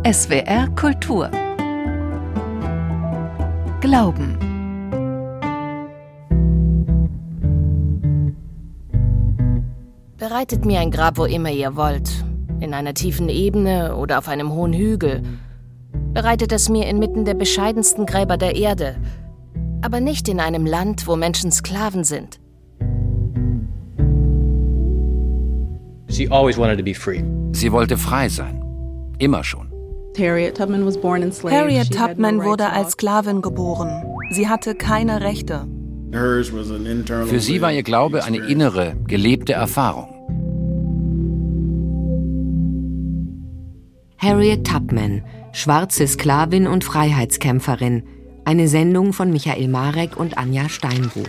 SWR Kultur. Glauben. Bereitet mir ein Grab, wo immer ihr wollt. In einer tiefen Ebene oder auf einem hohen Hügel. Bereitet es mir inmitten der bescheidensten Gräber der Erde. Aber nicht in einem Land, wo Menschen Sklaven sind. She always wanted to be free. Sie wollte frei sein. Immer schon. Harriet Tubman wurde als Sklavin geboren. Sie hatte keine Rechte. Für sie war ihr Glaube eine innere, gelebte Erfahrung. Harriet Tubman, schwarze Sklavin und Freiheitskämpferin. Eine Sendung von Michael Marek und Anja Steinbuch.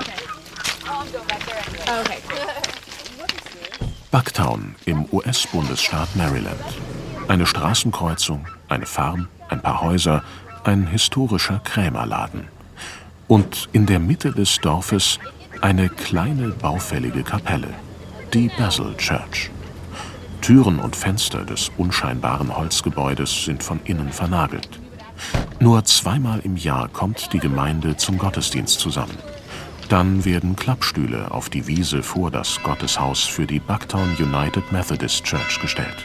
Bucktown im US-Bundesstaat Maryland. Eine Straßenkreuzung, eine Farm, ein paar Häuser, ein historischer Krämerladen. Und in der Mitte des Dorfes eine kleine, baufällige Kapelle, die Bethel Church. Türen und Fenster des unscheinbaren Holzgebäudes sind von innen vernagelt. Nur zweimal im Jahr kommt die Gemeinde zum Gottesdienst zusammen. Dann werden Klappstühle auf die Wiese vor das Gotteshaus für die Bucktown United Methodist Church gestellt.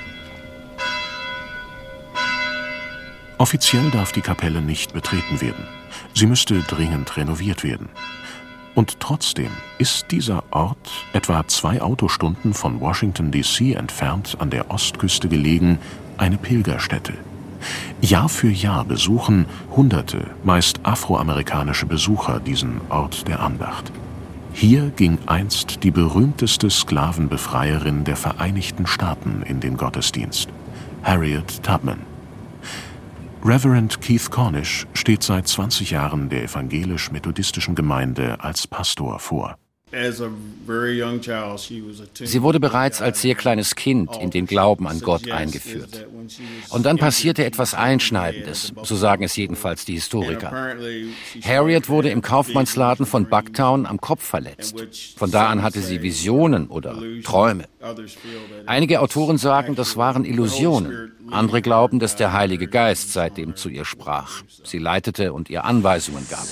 Offiziell darf die Kapelle nicht betreten werden. Sie müsste dringend renoviert werden. Und trotzdem ist dieser Ort, etwa 2 Autostunden von Washington D.C. entfernt an der Ostküste gelegen, eine Pilgerstätte. Jahr für Jahr besuchen Hunderte, meist afroamerikanische Besucher diesen Ort der Andacht. Hier ging einst die berühmteste Sklavenbefreierin der Vereinigten Staaten in den Gottesdienst, Harriet Tubman. Reverend Keith Cornish steht seit 20 Jahren der evangelisch-methodistischen Gemeinde als Pastor vor. Sie wurde bereits als sehr kleines Kind in den Glauben an Gott eingeführt. Und dann passierte etwas Einschneidendes, so sagen es jedenfalls die Historiker. Harriet wurde im Kaufmannsladen von Bucktown am Kopf verletzt. Von da an hatte sie Visionen oder Träume. Einige Autoren sagen, das waren Illusionen. Andere glauben, dass der Heilige Geist seitdem zu ihr sprach, sie leitete und ihr Anweisungen gab.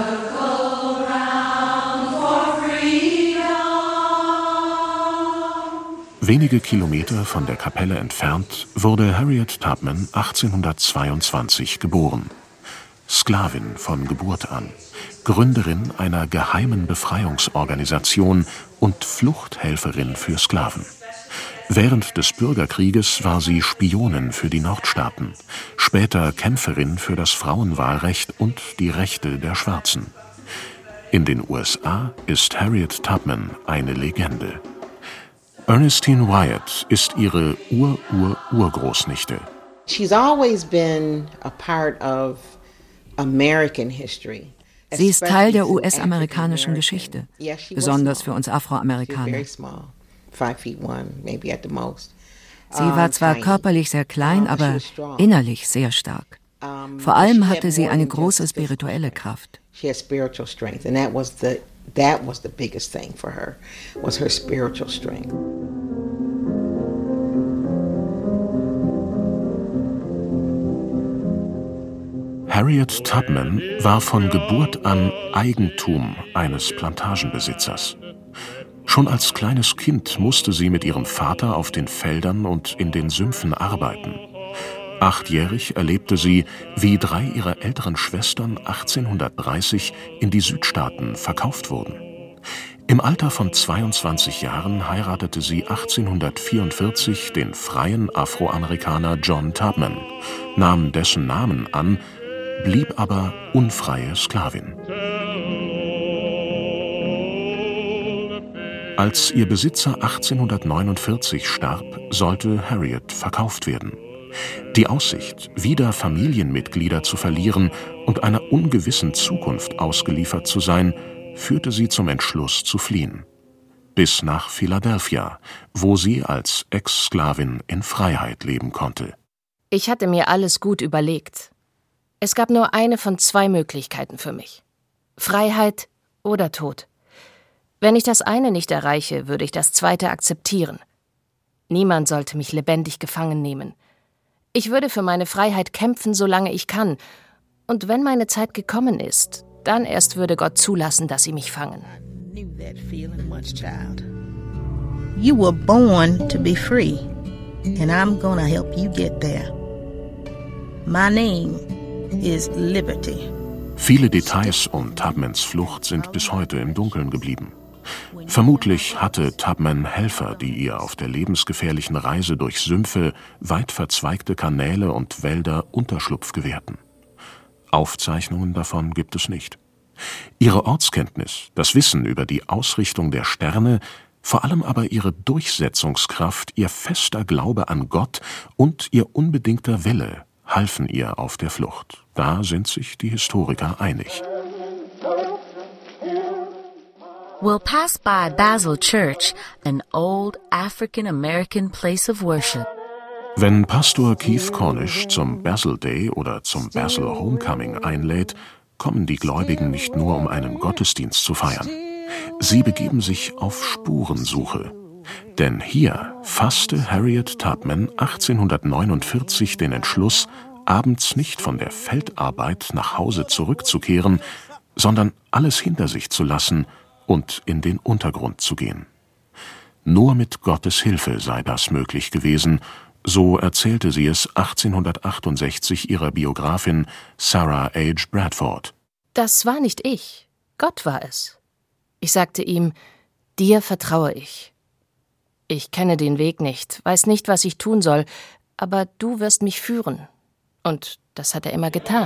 Wenige Kilometer von der Kapelle entfernt wurde Harriet Tubman 1822 geboren. Sklavin von Geburt an, Gründerin einer geheimen Befreiungsorganisation und Fluchthelferin für Sklaven. Während des Bürgerkrieges war sie Spionin für die Nordstaaten, später Kämpferin für das Frauenwahlrecht und die Rechte der Schwarzen. In den USA ist Harriet Tubman eine Legende. Ernestine Wyatt ist ihre Urgroßnichte. She's always been a part of American history. Sie ist Teil der US-amerikanischen Geschichte, besonders für uns Afroamerikaner. Sie war zwar körperlich sehr klein, aber innerlich sehr stark. Vor allem hatte sie eine große spirituelle Kraft. That was the biggest thing for her, was her spiritual strength. Harriet Tubman war von Geburt an Eigentum eines Plantagenbesitzers. Schon als kleines Kind musste sie mit ihrem Vater auf den Feldern und in den Sümpfen arbeiten. 8-jährig erlebte sie, wie 3 ihrer älteren Schwestern 1830 in die Südstaaten verkauft wurden. Im Alter von 22 Jahren heiratete sie 1844 den freien Afroamerikaner John Tubman, nahm dessen Namen an, blieb aber unfreie Sklavin. Als ihr Besitzer 1849 starb, sollte Harriet verkauft werden. Die Aussicht, wieder Familienmitglieder zu verlieren und einer ungewissen Zukunft ausgeliefert zu sein, führte sie zum Entschluss zu fliehen. Bis nach Philadelphia, wo sie als Ex-Sklavin in Freiheit leben konnte. Ich hatte mir alles gut überlegt. Es gab nur eine von 2 Möglichkeiten für mich. Freiheit oder Tod. Wenn ich das eine nicht erreiche, würde ich das zweite akzeptieren. Niemand sollte mich lebendig gefangen nehmen. Ich würde für meine Freiheit kämpfen, solange ich kann. Und wenn meine Zeit gekommen ist, dann erst würde Gott zulassen, dass sie mich fangen. You were born to be free, and I'm gonna help you get there. My name is Liberty. Viele Details um Tubmans Flucht sind bis heute im Dunkeln geblieben. Vermutlich hatte Tubman Helfer, die ihr auf der lebensgefährlichen Reise durch Sümpfe, weit verzweigte Kanäle und Wälder Unterschlupf gewährten. Aufzeichnungen davon gibt es nicht. Ihre Ortskenntnis, das Wissen über die Ausrichtung der Sterne, vor allem aber ihre Durchsetzungskraft, ihr fester Glaube an Gott und ihr unbedingter Wille halfen ihr auf der Flucht. Da sind sich die Historiker einig. We'll pass by Basil Church, an old African-American place of worship. Wenn Pastor Keith Cornish zum Basil Day oder zum Basil Homecoming einlädt, kommen die Gläubigen nicht nur, um einen Gottesdienst zu feiern. Sie begeben sich auf Spurensuche. Denn hier fasste Harriet Tubman 1849 den Entschluss, abends nicht von der Feldarbeit nach Hause zurückzukehren, sondern alles hinter sich zu lassen und in den Untergrund zu gehen. Nur mit Gottes Hilfe sei das möglich gewesen, so erzählte sie es 1868 ihrer Biografin Sarah H. Bradford. Das war nicht ich, Gott war es. Ich sagte ihm, dir vertraue ich. Ich kenne den Weg nicht, weiß nicht, was ich tun soll, aber du wirst mich führen. Und das hat er immer getan.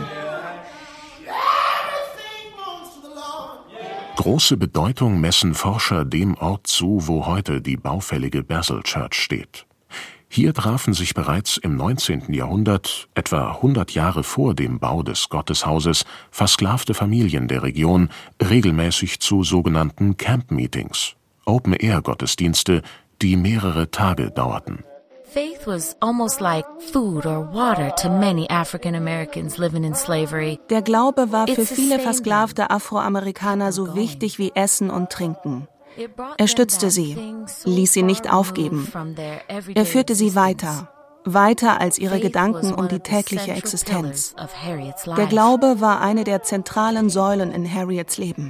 Große Bedeutung messen Forscher dem Ort zu, wo heute die baufällige Basil Church steht. Hier trafen sich bereits im 19. Jahrhundert, etwa 100 Jahre vor dem Bau des Gotteshauses, versklavte Familien der Region regelmäßig zu sogenannten Camp-Meetings, Open-Air-Gottesdienste, die mehrere Tage dauerten. Faith was almost like food or water to many African Americans living in slavery. Der Glaube war für viele versklavte Afroamerikaner so wichtig wie Essen und Trinken. Er stützte sie, ließ sie nicht aufgeben. Er führte sie weiter als ihre Gedanken und die tägliche Existenz. Der Glaube war eine der zentralen Säulen in Harriets Leben.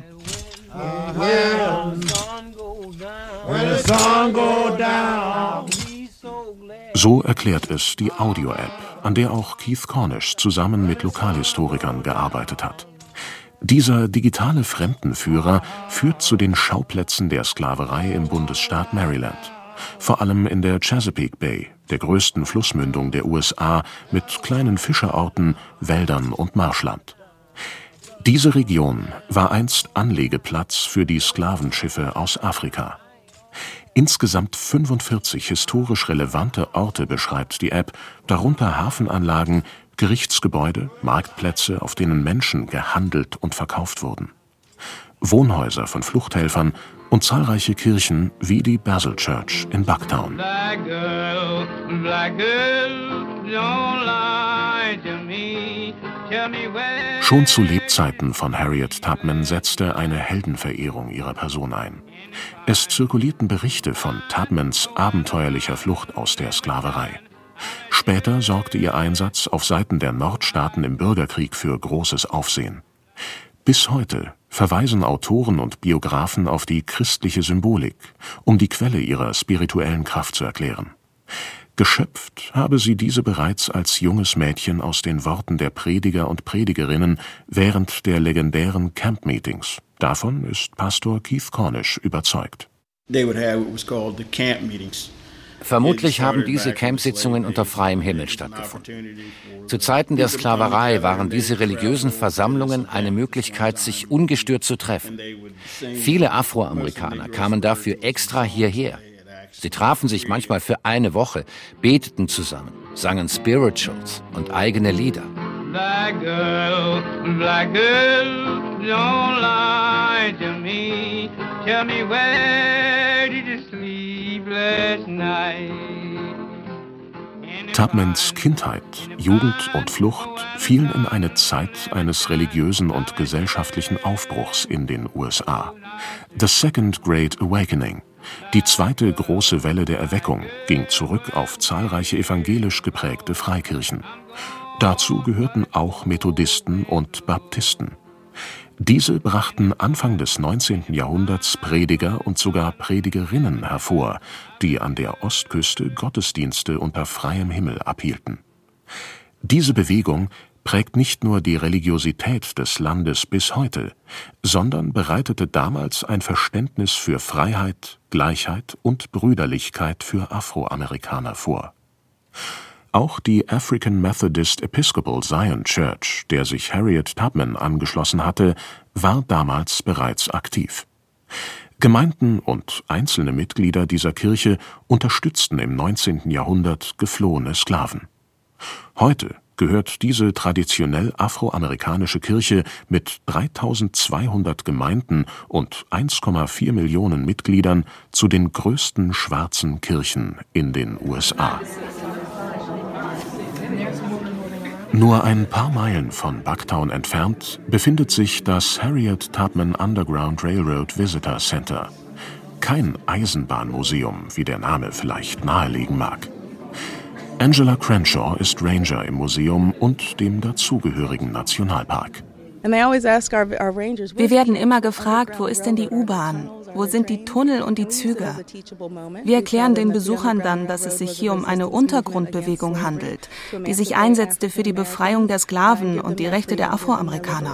So erklärt es die Audio-App, an der auch Keith Cornish zusammen mit Lokalhistorikern gearbeitet hat. Dieser digitale Fremdenführer führt zu den Schauplätzen der Sklaverei im Bundesstaat Maryland. Vor allem in der Chesapeake Bay, der größten Flussmündung der USA, mit kleinen Fischerorten, Wäldern und Marschland. Diese Region war einst Anlegeplatz für die Sklavenschiffe aus Afrika. Insgesamt 45 historisch relevante Orte beschreibt die App, darunter Hafenanlagen, Gerichtsgebäude, Marktplätze, auf denen Menschen gehandelt und verkauft wurden. Wohnhäuser von Fluchthelfern und zahlreiche Kirchen wie die Basil Church in Bucktown. Black girl, don't lie to me. Tell me where. Schon zu Lebzeiten von Harriet Tubman setzte eine Heldenverehrung ihrer Person ein. Es zirkulierten Berichte von Tubmans abenteuerlicher Flucht aus der Sklaverei. Später sorgte ihr Einsatz auf Seiten der Nordstaaten im Bürgerkrieg für großes Aufsehen. Bis heute verweisen Autoren und Biografen auf die christliche Symbolik, um die Quelle ihrer spirituellen Kraft zu erklären. Geschöpft habe sie diese bereits als junges Mädchen aus den Worten der Prediger und Predigerinnen während der legendären Camp-Meetings. Davon ist Pastor Keith Cornish überzeugt. Vermutlich haben diese Campsitzungen unter freiem Himmel stattgefunden. Zu Zeiten der Sklaverei waren diese religiösen Versammlungen eine Möglichkeit, sich ungestört zu treffen. Viele Afroamerikaner kamen dafür extra hierher. Sie trafen sich manchmal für eine Woche, beteten zusammen, sangen Spirituals und eigene Lieder. Black girl, don't lie to me. Tell me where did you sleep last night? Tubmans Kindheit, Jugend und Flucht fielen in eine Zeit eines religiösen und gesellschaftlichen Aufbruchs in den USA. The Second Great Awakening, Die zweite große Welle der Erweckung ging zurück auf zahlreiche evangelisch geprägte Freikirchen. Dazu gehörten auch Methodisten und Baptisten. Diese brachten Anfang des 19. Jahrhunderts Prediger und sogar Predigerinnen hervor, die an der Ostküste Gottesdienste unter freiem Himmel abhielten. Diese Bewegung prägt nicht nur die Religiosität des Landes bis heute, sondern bereitete damals ein Verständnis für Freiheit, Gleichheit und Brüderlichkeit für Afroamerikaner vor. Auch die African Methodist Episcopal Zion Church, der sich Harriet Tubman angeschlossen hatte, war damals bereits aktiv. Gemeinden und einzelne Mitglieder dieser Kirche unterstützten im 19. Jahrhundert geflohene Sklaven. Heute gehört diese traditionell afroamerikanische Kirche mit 3.200 Gemeinden und 1,4 Millionen Mitgliedern zu den größten schwarzen Kirchen in den USA. Nur ein paar Meilen von Bucktown entfernt befindet sich das Harriet Tubman Underground Railroad Visitor Center. Kein Eisenbahnmuseum, wie der Name vielleicht nahelegen mag. Angela Crenshaw ist Ranger im Museum und dem dazugehörigen Nationalpark. Wir werden immer gefragt, wo ist denn die U-Bahn? Wo sind die Tunnel und die Züge? Wir erklären den Besuchern dann, dass es sich hier um eine Untergrundbewegung handelt, die sich einsetzte für die Befreiung der Sklaven und die Rechte der Afroamerikaner.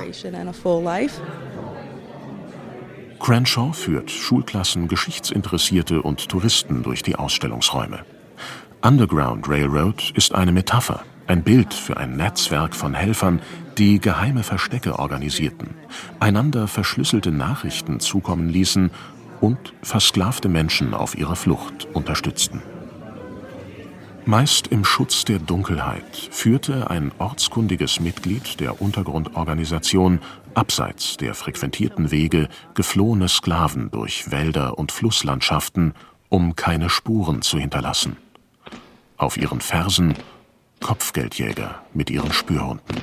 Crenshaw führt Schulklassen, Geschichtsinteressierte und Touristen durch die Ausstellungsräume. Underground Railroad ist eine Metapher, ein Bild für ein Netzwerk von Helfern, die geheime Verstecke organisierten, einander verschlüsselte Nachrichten zukommen ließen und versklavte Menschen auf ihrer Flucht unterstützten. Meist im Schutz der Dunkelheit führte ein ortskundiges Mitglied der Untergrundorganisation abseits der frequentierten Wege geflohene Sklaven durch Wälder und Flusslandschaften, um keine Spuren zu hinterlassen. Auf ihren Fersen Kopfgeldjäger mit ihren Spürhunden.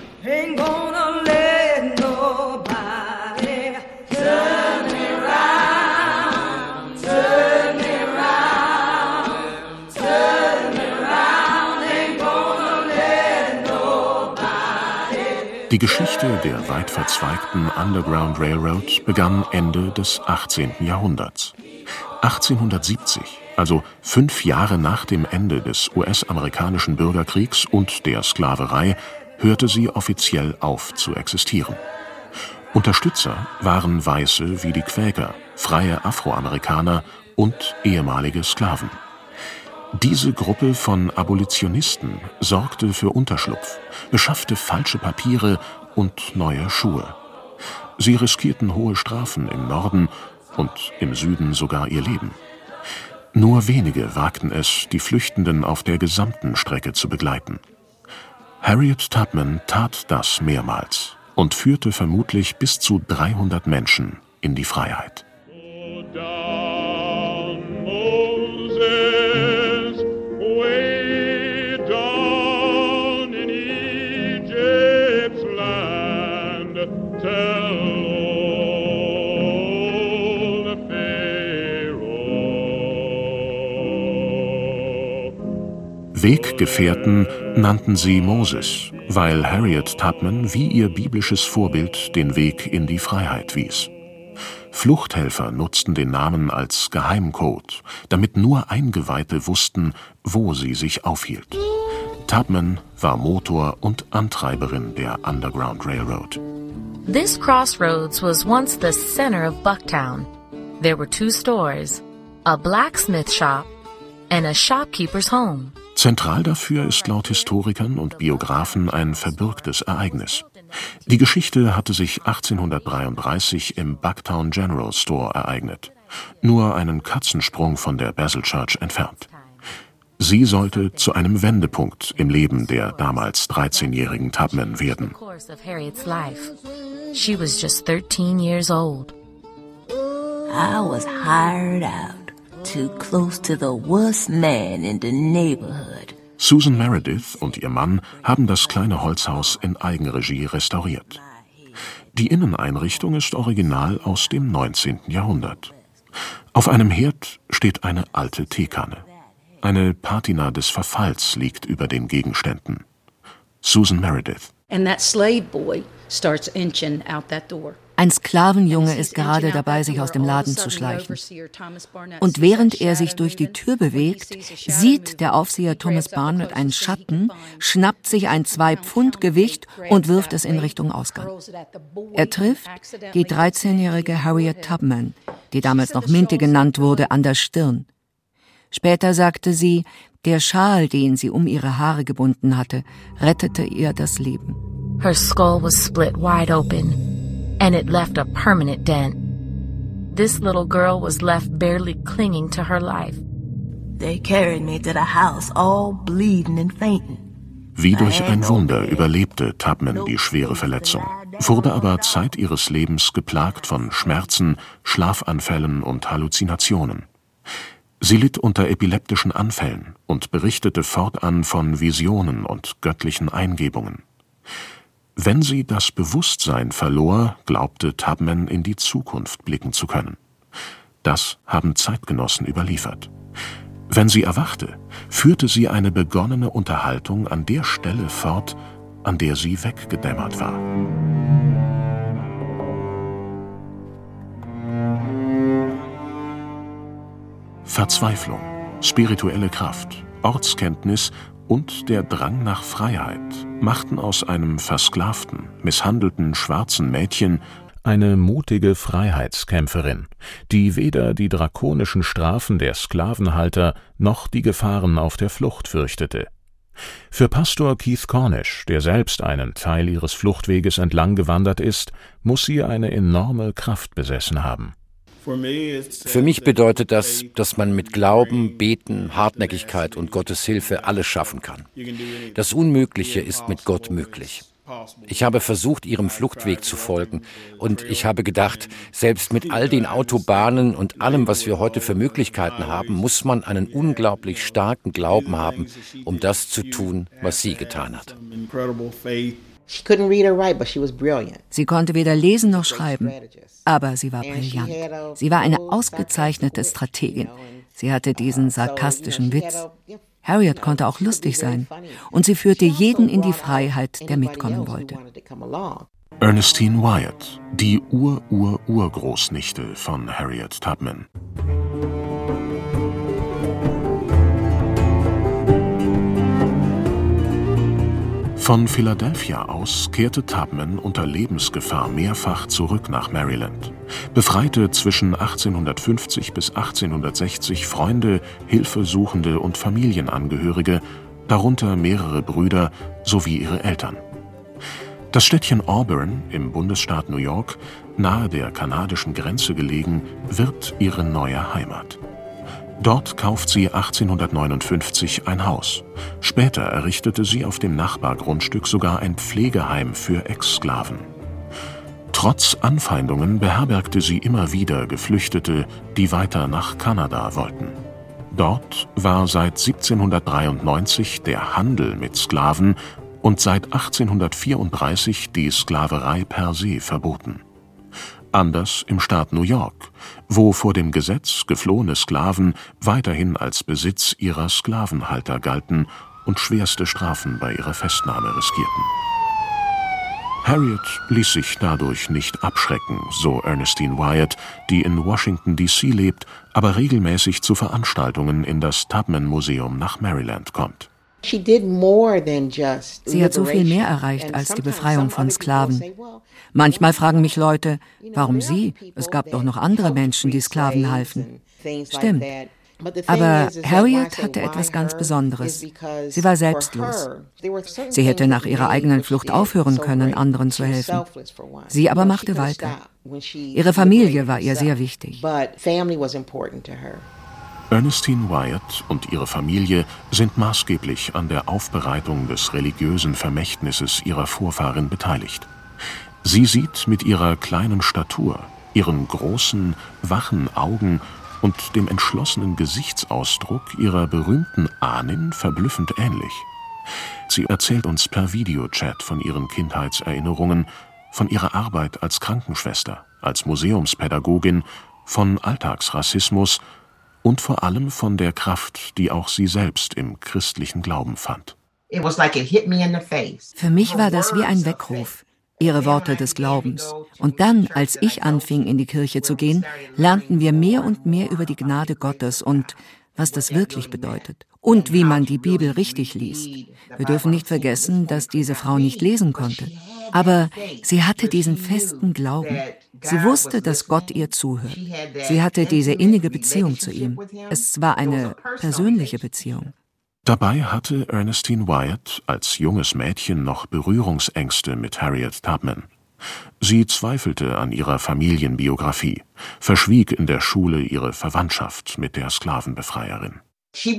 Die Geschichte der weit verzweigten Underground Railroad begann Ende des 18. Jahrhunderts. 1870, also 5 Jahre nach dem Ende des US-amerikanischen Bürgerkriegs und der Sklaverei, hörte sie offiziell auf zu existieren. Unterstützer waren Weiße wie die Quäker, freie Afroamerikaner und ehemalige Sklaven. Diese Gruppe von Abolitionisten sorgte für Unterschlupf, beschaffte falsche Papiere und neue Schuhe. Sie riskierten hohe Strafen im Norden und im Süden sogar ihr Leben. Nur wenige wagten es, die Flüchtenden auf der gesamten Strecke zu begleiten. Harriet Tubman tat das mehrmals und führte vermutlich bis zu 300 Menschen in die Freiheit. Weggefährten nannten sie Moses, weil Harriet Tubman wie ihr biblisches Vorbild den Weg in die Freiheit wies. Fluchthelfer nutzten den Namen als Geheimcode, damit nur Eingeweihte wussten, wo sie sich aufhielt. Tubman war Motor und Antreiberin der Underground Railroad. This crossroads was once the center of Bucktown. There were 2 stores, a blacksmith shop and a shopkeeper's home. Zentral dafür ist laut Historikern und Biografen ein verbürgtes Ereignis. Die Geschichte hatte sich 1833 im Bucktown General Store ereignet, nur einen Katzensprung von der Bethel Church entfernt. Sie sollte zu einem Wendepunkt im Leben der damals 13-jährigen Tubman werden. She was just 13 years old. I was hired out. Too close to the worst man in the neighborhood. Susan Meredith und ihr Mann haben das kleine Holzhaus in Eigenregie restauriert. Die Inneneinrichtung ist original aus dem 19. Jahrhundert. Auf einem Herd steht eine alte Teekanne. Eine Patina des Verfalls liegt über den Gegenständen. Susan Meredith. And that slave boy starts inching out that door. Ein Sklavenjunge ist gerade dabei, sich aus dem Laden zu schleichen. Und während er sich durch die Tür bewegt, sieht der Aufseher Thomas Barnett einen Schatten, schnappt sich ein 2-Pfund-Gewicht und wirft es in Richtung Ausgang. Er trifft die 13-jährige Harriet Tubman, die damals noch Minty genannt wurde, an der Stirn. Später sagte sie, der Schal, den sie um ihre Haare gebunden hatte, rettete ihr das Leben. Her skull was split wide open. And it left a permanent dent. This little girl was left barely clinging to her life. They carried me to the house, all bleeding and fainting. Wie durch ein Wunder überlebte Tubman die schwere Verletzung, wurde aber Zeit ihres Lebens geplagt von Schmerzen, Schlafanfällen und Halluzinationen. Sie litt unter epileptischen Anfällen und berichtete fortan von Visionen und göttlichen Eingebungen. Wenn sie das Bewusstsein verlor, glaubte Tubman in die Zukunft blicken zu können. Das haben Zeitgenossen überliefert. Wenn sie erwachte, führte sie eine begonnene Unterhaltung an der Stelle fort, an der sie weggedämmert war. Verzweiflung, spirituelle Kraft, Ortskenntnis und der Drang nach Freiheit machten aus einem versklavten, misshandelten schwarzen Mädchen eine mutige Freiheitskämpferin, die weder die drakonischen Strafen der Sklavenhalter noch die Gefahren auf der Flucht fürchtete. Für Pastor Keith Cornish, der selbst einen Teil ihres Fluchtweges entlang gewandert ist, muss sie eine enorme Kraft besessen haben. Für mich bedeutet das, dass man mit Glauben, Beten, Hartnäckigkeit und Gottes Hilfe alles schaffen kann. Das Unmögliche ist mit Gott möglich. Ich habe versucht, ihrem Fluchtweg zu folgen, und ich habe gedacht, selbst mit all den Autobahnen und allem, was wir heute für Möglichkeiten haben, muss man einen unglaublich starken Glauben haben, um das zu tun, was sie getan hat. Sie konnte weder lesen noch schreiben, aber sie war brillant. Sie war eine ausgezeichnete Strategin. Sie hatte diesen sarkastischen Witz. Harriet konnte auch lustig sein, und sie führte jeden in die Freiheit, der mitkommen wollte. Ernestine Wyatt, die Urgroßnichte von Harriet Tubman. Von Philadelphia aus kehrte Tubman unter Lebensgefahr mehrfach zurück nach Maryland, befreite zwischen 1850 bis 1860 Freunde, Hilfesuchende und Familienangehörige, darunter mehrere Brüder sowie ihre Eltern. Das Städtchen Auburn im Bundesstaat New York, nahe der kanadischen Grenze gelegen, wird ihre neue Heimat. Dort kauft sie 1859 ein Haus. Später errichtete sie auf dem Nachbargrundstück sogar ein Pflegeheim für Ex-Sklaven. Trotz Anfeindungen beherbergte sie immer wieder Geflüchtete, die weiter nach Kanada wollten. Dort war seit 1793 der Handel mit Sklaven und seit 1834 die Sklaverei per se verboten. Anders im Staat New York, wo vor dem Gesetz geflohene Sklaven weiterhin als Besitz ihrer Sklavenhalter galten und schwerste Strafen bei ihrer Festnahme riskierten. Harriet ließ sich dadurch nicht abschrecken, so Ernestine Wyatt, die in Washington, D.C. lebt, aber regelmäßig zu Veranstaltungen in das Tubman Museum nach Maryland kommt. Sie hat so viel mehr erreicht als die Befreiung von Sklaven. Manchmal fragen mich Leute, warum sie? Es gab doch noch andere Menschen, die Sklaven halfen. Stimmt. Aber Harriet hatte etwas ganz Besonderes. Sie war selbstlos. Sie hätte nach ihrer eigenen Flucht aufhören können, anderen zu helfen. Sie aber machte weiter. Ihre Familie war ihr sehr wichtig. Ernestine Wyatt und ihre Familie sind maßgeblich an der Aufbereitung des religiösen Vermächtnisses ihrer Vorfahren beteiligt. Sie sieht mit ihrer kleinen Statur, ihren großen, wachen Augen und dem entschlossenen Gesichtsausdruck ihrer berühmten Ahnin verblüffend ähnlich. Sie erzählt uns per Videochat von ihren Kindheitserinnerungen, von ihrer Arbeit als Krankenschwester, als Museumspädagogin, von Alltagsrassismus und vor allem von der Kraft, die auch sie selbst im christlichen Glauben fand. Für mich war das wie ein Weckruf, ihre Worte des Glaubens. Und dann, als ich anfing, in die Kirche zu gehen, lernten wir mehr und mehr über die Gnade Gottes und was das wirklich bedeutet und wie man die Bibel richtig liest. Wir dürfen nicht vergessen, dass diese Frau nicht lesen konnte. Aber sie hatte diesen festen Glauben. Sie wusste, dass Gott ihr zuhört. Sie hatte diese innige Beziehung zu ihm. Es war eine persönliche Beziehung. Dabei hatte Ernestine Wyatt als junges Mädchen noch Berührungsängste mit Harriet Tubman. Sie zweifelte an ihrer Familienbiografie, verschwieg in der Schule ihre Verwandtschaft mit der Sklavenbefreierin. Sie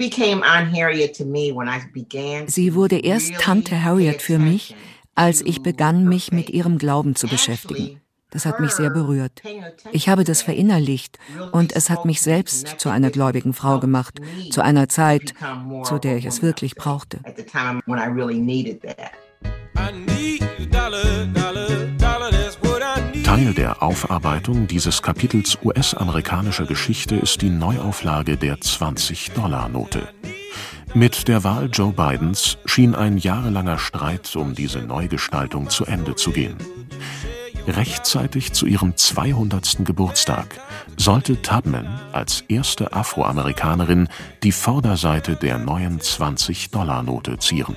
wurde erst Tante Harriet für mich, als ich begann, mich mit ihrem Glauben zu beschäftigen. Das hat mich sehr berührt. Ich habe das verinnerlicht und es hat mich selbst zu einer gläubigen Frau gemacht, zu einer Zeit, zu der ich es wirklich brauchte. Teil der Aufarbeitung dieses Kapitels US-amerikanischer Geschichte ist die Neuauflage der 20-Dollar-Note. Mit der Wahl Joe Bidens schien ein jahrelanger Streit um diese Neugestaltung zu Ende zu gehen. Rechtzeitig zu ihrem 200. Geburtstag sollte Tubman als erste Afroamerikanerin die Vorderseite der neuen 20-Dollar-Note zieren.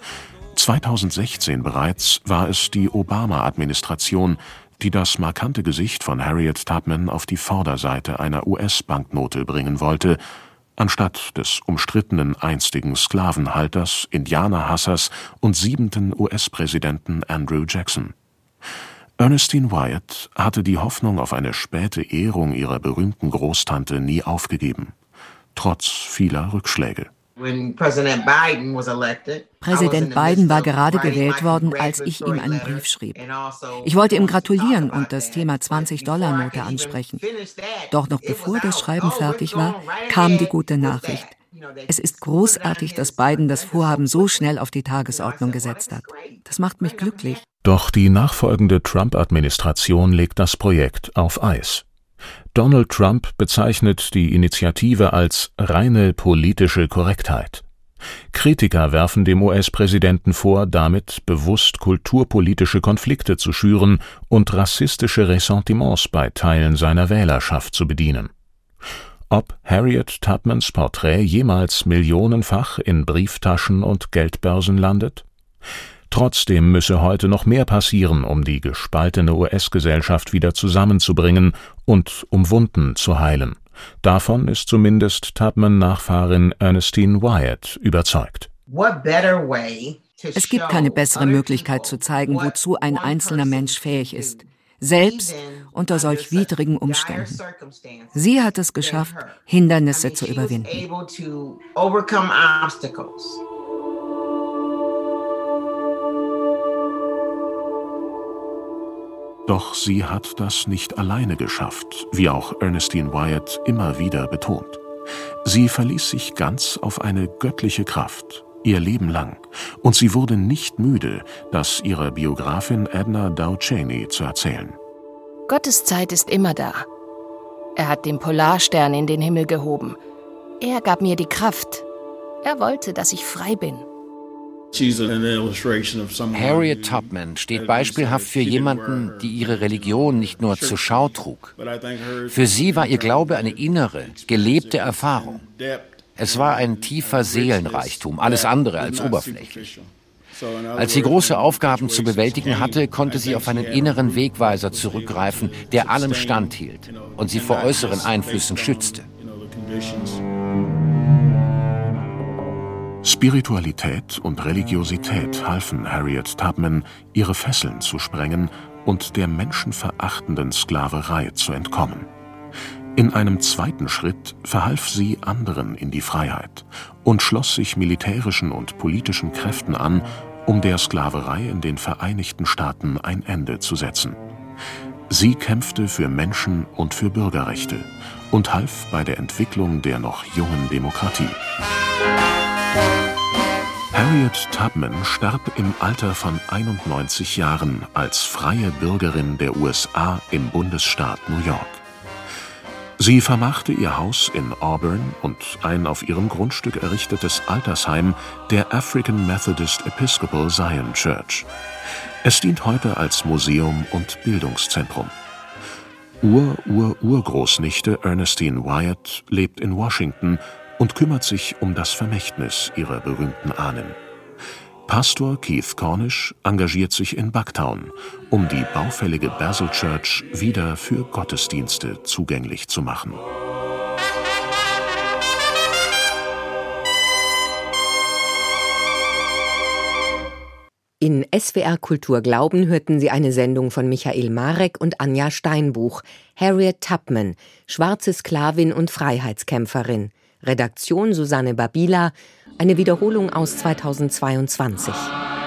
2016 bereits war es die Obama-Administration, die das markante Gesicht von Harriet Tubman auf die Vorderseite einer US-Banknote bringen wollte, anstatt des umstrittenen einstigen Sklavenhalters, Indianerhassers und 7. US-Präsidenten Andrew Jackson. Ernestine Wyatt hatte die Hoffnung auf eine späte Ehrung ihrer berühmten Großtante nie aufgegeben, trotz vieler Rückschläge. Präsident Biden war gerade gewählt worden, als ich ihm einen Brief schrieb. Ich wollte ihm gratulieren und das Thema 20-Dollar-Note ansprechen. Doch noch bevor das Schreiben fertig war, kam die gute Nachricht. Es ist großartig, dass Biden das Vorhaben so schnell auf die Tagesordnung gesetzt hat. Das macht mich glücklich. Doch die nachfolgende Trump-Administration legt das Projekt auf Eis. Donald Trump bezeichnet die Initiative als reine politische Korrektheit. Kritiker werfen dem US-Präsidenten vor, damit bewusst kulturpolitische Konflikte zu schüren und rassistische Ressentiments bei Teilen seiner Wählerschaft zu bedienen. Ob Harriet Tubmans Porträt jemals millionenfach in Brieftaschen und Geldbörsen landet? Trotzdem müsse heute noch mehr passieren, um die gespaltene US-Gesellschaft wieder zusammenzubringen und um Wunden zu heilen. Davon ist zumindest Tubman-Nachfahrin Ernestine Wyatt überzeugt. Es gibt keine bessere Möglichkeit zu zeigen, wozu ein einzelner Mensch fähig ist, selbst unter solch widrigen Umständen. Sie hat es geschafft, Hindernisse zu überwinden. Doch sie hat das nicht alleine geschafft, wie auch Ernestine Wyatt immer wieder betont. Sie verließ sich ganz auf eine göttliche Kraft, ihr Leben lang, und sie wurde nicht müde, das ihrer Biografin Edna Dow Cheney zu erzählen. Gottes Zeit ist immer da. Er hat den Polarstern in den Himmel gehoben. Er gab mir die Kraft. Er wollte, dass ich frei bin. Harriet Tubman steht beispielhaft für jemanden, die ihre Religion nicht nur zur Schau trug. Für sie war ihr Glaube eine innere, gelebte Erfahrung. Es war ein tiefer Seelenreichtum, alles andere als oberflächlich. Als sie große Aufgaben zu bewältigen hatte, konnte sie auf einen inneren Wegweiser zurückgreifen, der allem standhielt und sie vor äußeren Einflüssen schützte. Spiritualität und Religiosität halfen Harriet Tubman, ihre Fesseln zu sprengen und der menschenverachtenden Sklaverei zu entkommen. In einem zweiten Schritt verhalf sie anderen in die Freiheit und schloss sich militärischen und politischen Kräften an, um der Sklaverei in den Vereinigten Staaten ein Ende zu setzen. Sie kämpfte für Menschen- und für Bürgerrechte und half bei der Entwicklung der noch jungen Demokratie. Harriet Tubman starb im Alter von 91 Jahren als freie Bürgerin der USA im Bundesstaat New York. Sie vermachte ihr Haus in Auburn und ein auf ihrem Grundstück errichtetes Altersheim der African Methodist Episcopal Zion Church. Es dient heute als Museum und Bildungszentrum. Urgroßnichte Ernestine Wyatt lebt in Washington und kümmert sich um das Vermächtnis ihrer berühmten Ahnen. Pastor Keith Cornish engagiert sich in Bucktown, um die baufällige Basil Church wieder für Gottesdienste zugänglich zu machen. In SWR Kultur Glauben hörten Sie eine Sendung von Michael Marek und Anja Steinbuch, Harriet Tubman, schwarze Sklavin und Freiheitskämpferin. Redaktion Susanne Babila, eine Wiederholung aus 2022.